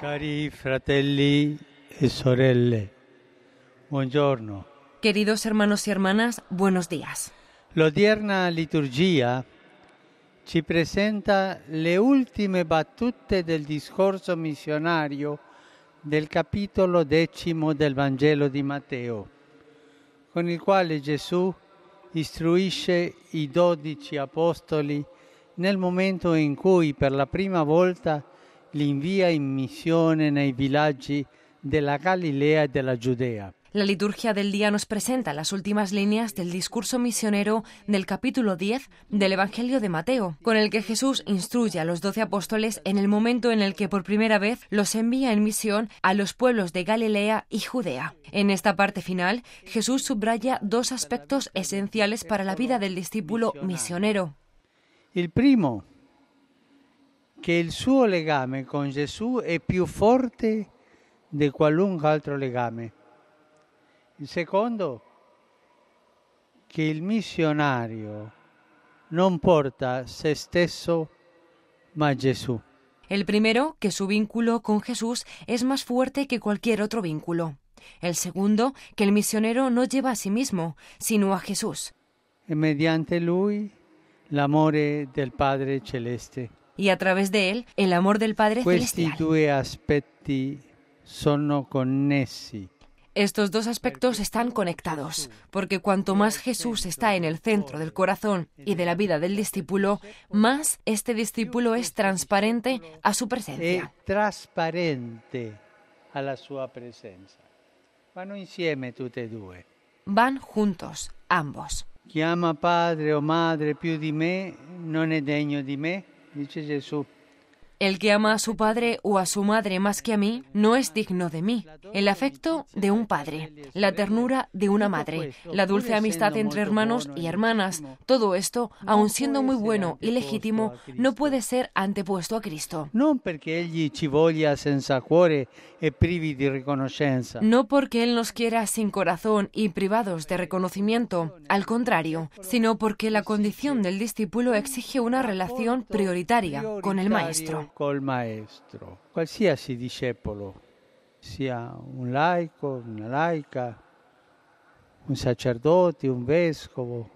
Cari fratelli e sorelle, buongiorno. Queridos hermanos y hermanas, buenos días. L'odierna liturgia ci presenta le ultime battute del discorso missionario del capitolo 10 del Vangelo di Matteo, con il quale Gesù istruisce i 12 apostoli nel momento in cui per la prima volta li invia in missione nei villaggi della Galilea e della Giudea. La liturgia del día nos presenta las últimas líneas del discurso misionero del capítulo 10 del Evangelio de Mateo, con el que Jesús instruye a los 12 apóstoles en el momento en el que por primera vez los envía en misión a los pueblos de Galilea y Judea. En esta parte final, Jesús subraya dos aspectos esenciales para la vida del discípulo misionero. Il primo, che il suo legame con Gesù è più forte di qualunque altro legame. Il secondo, che il missionario non porta se stesso, ma Gesù. El primero, que su vínculo con Jesús es más fuerte que cualquier otro vínculo. El segundo, que el misionero no lleva a sí mismo, sino a Jesús. E mediante lui l'amore del Padre Celeste. Y a través de él, el amor del Padre Questi Celestial. due aspetti sono connessi. Estos dos aspectos están conectados, porque cuanto más Jesús está en el centro del corazón y de la vida del discípulo, más este discípulo es transparente a su È presencia. trasparente alla sua presenza. Vanno insieme tutte e due. Van juntos, ambos. Chi ama padre o madre più di me non è degno di me, dice Gesù. El que ama a su padre o a su madre más que a mí no es digno de mí. El afecto de un padre, la ternura de una madre, la dulce amistad entre hermanos y hermanas, todo esto, aun siendo muy bueno y legítimo, no puede ser antepuesto a Cristo. Non perché egli ci voglia senza cuore e privi di riconoscenza, No porque Él nos quiera sin corazón y privados de reconocimiento, al contrario, sino porque la condición del discípulo exige una relación prioritaria con el Maestro. col maestro. Qualsiasi discepolo, sia un laico, una laica, un sacerdote, un vescovo,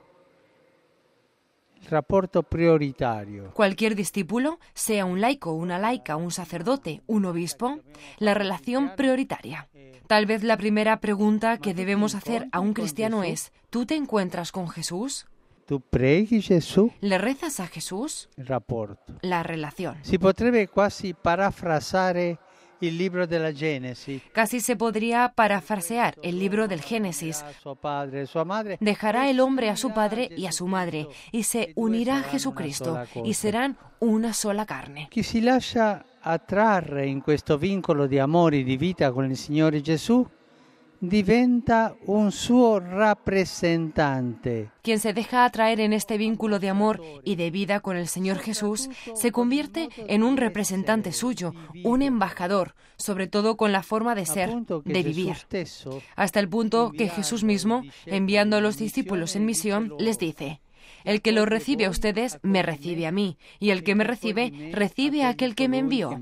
il rapporto prioritario. Cualquier discípulo, sea un laico, una laica, un sacerdote, un obispo, la relación prioritaria. Tal vez la primera pregunta que debemos hacer a un cristiano es, ¿tú te encuentras con Jesús? Tu preghi Gesù? ¿Le rezas a Jesús? Il rapporto. La relación. Si potrebbe quasi parafrasare il libro della Genesi. Casi se podría parafrasear el libro del Génesis. Suo padre e sua madre. Dejará el hombre a su padre y a su madre, y se unirá a Jesucristo, y serán una sola carne. Chi si lascia attrarre in questo vincolo di amore e di vita con il Signore Gesù diventa un suo rappresentante. Quien se deja atraer en este vínculo de amor y de vida con el Señor Jesús se convierte en un representante suyo, un embajador, sobre todo con la forma de ser, de vivir. Hasta el punto que Jesús mismo, enviando a los discípulos en misión, les dice: el que los recibe a ustedes, me recibe a mí, y el que me recibe, recibe a aquel que me envió.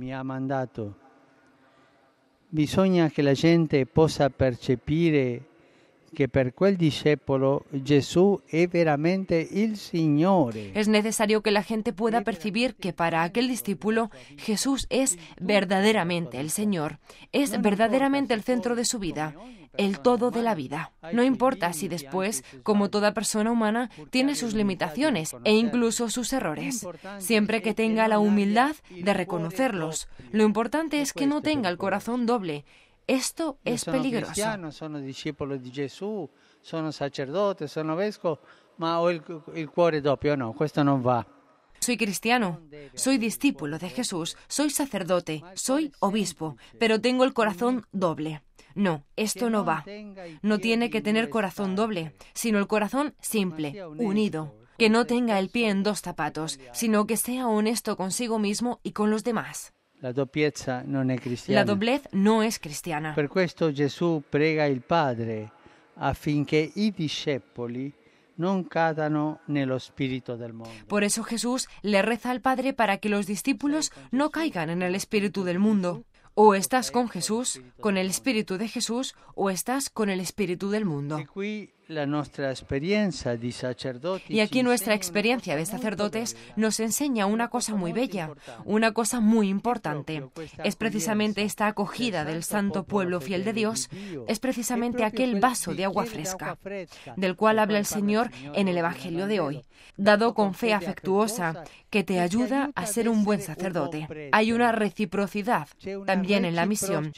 Bisogna che la gente possa percepire che per quel discepolo Gesù è veramente il Signore. Es necesario que la gente pueda percibir que para aquel discípulo Jesús es verdaderamente el Señor, es verdaderamente el centro de su vida, el todo de la vida. No importa si después, como toda persona humana, tiene sus limitaciones e incluso sus errores, siempre que tenga la humildad de reconocerlos. Lo importante es que no tenga el corazón doble. Esto es peligroso. Sono discepolo di Gesù, sono sacerdote, sono vescovo, ma ho il cuore doppio. No, questo non va. Soy cristiano, soy discípulo de Jesús, soy sacerdote, soy obispo, pero tengo el corazón doble. No, esto no va. No tiene que tener corazón doble, sino el corazón simple, unido. Que no tenga el pie en dos zapatos, sino que sea honesto consigo mismo y con los demás. La doppiezza non è cristiana. La doblez no es cristiana. Per questo Gesù prega il Padre affinché i discepoli non cadano nello spirito del mondo. Por eso Jesús le reza al Padre para que los discípulos no caigan en el espíritu del mundo. O estás con Jesús, con el Espíritu de Jesús, o estás con el espíritu del mundo. Y aquí nuestra experiencia de sacerdotes nos enseña una cosa muy bella, una cosa muy importante. Es precisamente esta acogida del santo pueblo fiel de Dios, es precisamente aquel vaso de agua fresca, del cual habla el Señor en el Evangelio de hoy, dado con fe afectuosa, que te ayuda a ser un buen sacerdote. Hay una reciprocidad también en la misión.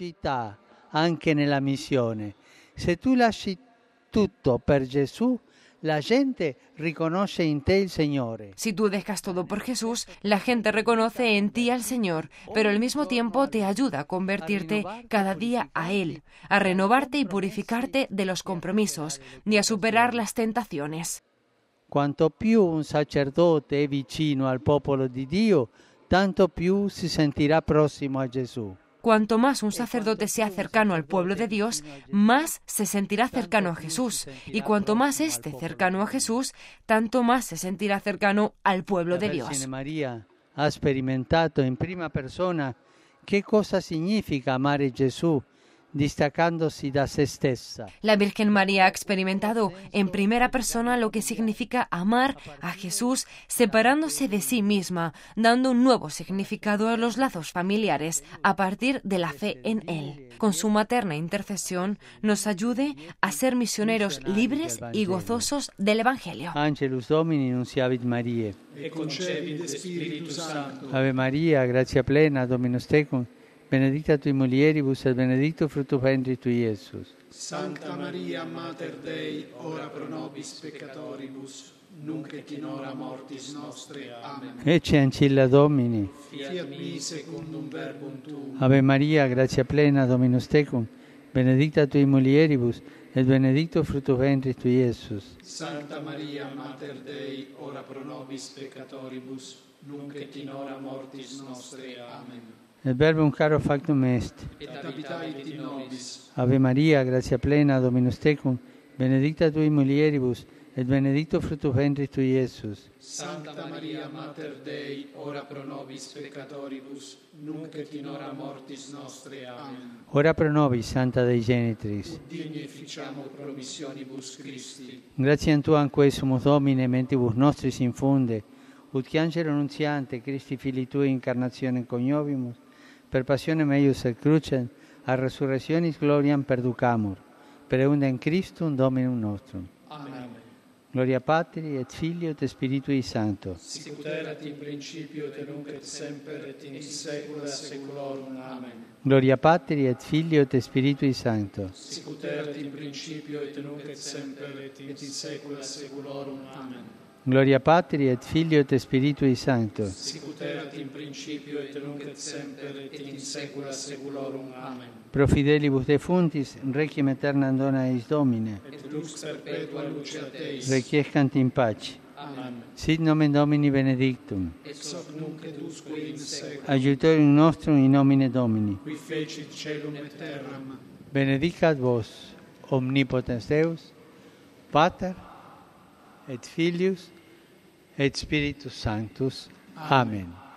Anche nella missione. Se tu lasci tutto per Gesù, la gente riconosce in te il Signore. Si tú dejas todo por Jesús, la gente reconoce en ti al Señor, pero al mismo tiempo te ayuda a convertirte cada día a Él, a renovarte y purificarte de los compromisos y a superar las tentaciones. Quanto più un sacerdote è vicino al popolo di Dio, tanto più si sentirà prossimo a Gesù. Cuanto más un sacerdote sea cercano al pueblo de Dios, más se sentirá cercano a Jesús. Y cuanto más esté cercano a Jesús, tanto más se sentirá cercano al pueblo de Dios. La Vergine María ha sperimentato in prima persona che cosa significa amare Gesù, destacándose de se stessa. La Virgen María ha experimentado en primera persona lo que significa amar a Jesús separándose de sí misma, dando un nuevo significado a los lazos familiares a partir de la fe en Él. Con su materna intercesión nos ayude a ser misioneros libres y gozosos del Evangelio. Angelus Domini nunciavit Mariae. E concepit Spiritus Sancto. Ave Maria, gratia plena, Dominus tecum, benedicta tui mulieribus et benedictus fructus ventris tui, Iesus. Santa Maria, Mater Dei, ora pro nobis peccatoribus, nunc et in hora mortis nostre. Amen. Ecce ancilla Domini. Fiat mi secundum verbum tuum. Ave Maria, gratia plena, Dominus tecum, benedicta tui mulieribus et benedictus fructus ventris tui, Iesus. Santa Maria, Mater Dei, ora pro nobis peccatoribus, nunc et in hora mortis nostre. Amen. Et verbum caro factum est. Et habitavit in nobis. Ave Maria, gratia plena, Dominus tecum, benedicta tui mulieribus, et benedictus fructus ventris tui, Iesus. Santa Maria, Mater Dei, ora pro nobis peccatoribus, nunc et in hora mortis nostre. Amen. Ora pro nobis, Santa Dei Genitrix. Digni efficiamur promissionibus Christi. Gratiam Tuam quae sumus Domine, mentibus nostris infunde, ut che angelo nunziante, Christi Filii Tui, incarnationem coniovimus, per passionem eius et crucem, a resurrectionis gloriam perducamur, per eundem Christum Dominum nostrum. Amen. Gloria Patri et Filii et Spiritui Sancto. Sicut erat in principio et nunc et semper et in saecula saeculorum. Amen. Gloria Patri et Filii et Spiritui Sancto. Sicut erat in principio et nunc et semper et in saecula saeculorum. Amen. Gloria Patri et Filii et Spiritui Sancto. Sicut erat in principio et nunc et semper et in saecula saeculorum. Amen. Pro fidelibus defuntis, requiem aeternam dona eis Domine. Et lux perpetua luceat eis. Requiescant in pace. Amen. Sit nomen Domini benedictum. Et hoc nunc et usque in saecula. Aiutorium nostrum in nomine Domini. Qui fecit caelum et terram. Benedicat vos, omnipotens Deus, Pater, et Filius, et Spiritus Sanctus. Amen.